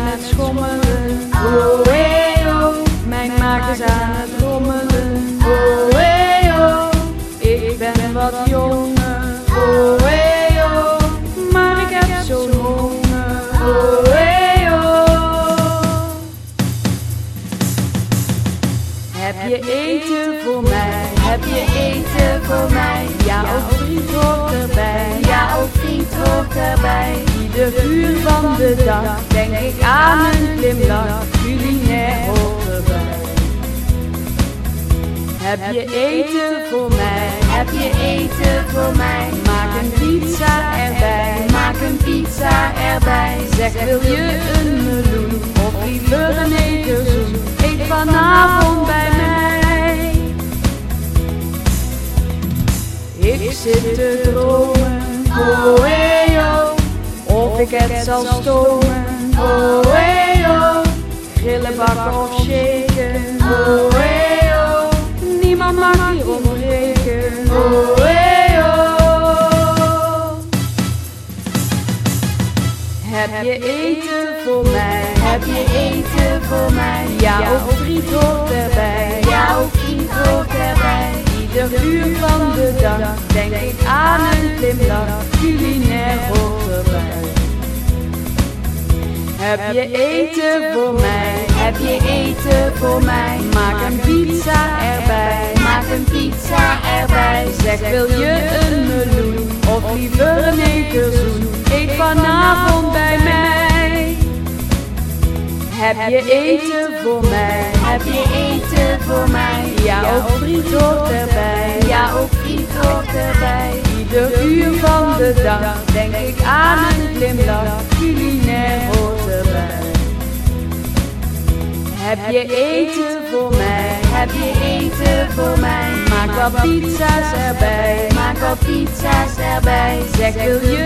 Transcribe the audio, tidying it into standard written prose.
het schommelen. Oh, hey, oh. Mijn maag is aan het rommelen. Oh, hey, oh. Ik ben wat jonger. Oh, hey, oh. Maar ik heb zo'n honger. Oh, hey, oh. Heb je eten voor mij? Heb je eten voor mij? Ja, ook vriend hoort erbij. Ja, ook vriend hoort erbij. Ieder uur van de dag denk ik aan een glimlach. Culinair hoort erbij. Heb je eten voor mij? Heb je eten voor mij? Maak een pizza erbij. Maak een pizza erbij. Zeg, wil je een meloen? Of liever een eterzoen? Eet vanavond bij mij. Ik zit te dromen. Oh, hey, oh. Of ik het zal stomen. Oh, hey, oh. Grillen, bakken of shaken. Oh, hey, oh. Niemand mag hier ontbreken. Oh, hey, oh. Heb je eten voor mij? Heb je eten voor mij? Ja, ook friet hoort erbij. Ja, ook friet hoort erbij. Ieder uur van de dag denk ik aan een glimlach. Culinair hoort erbij. Heb je eten voor mij? Heb je eten voor mij? Maak een pizza erbij. Maak een pizza erbij. Zeg, wil je een meloen? Of liever een eterzoen? Eet vanavond bij mij. Heb je eten voor mij? Heb je eten voor mij? Ja, ook friet hoort erbij. Ja, ook friet hoort erbij. Ieder uur van de dag denk ik aan een glimlach. Culinair hoort erbij. Heb je eten voor mij? Heb je eten voor mij? Maak wat pizza's erbij. Maak wat pizza's erbij. Zeg, wil je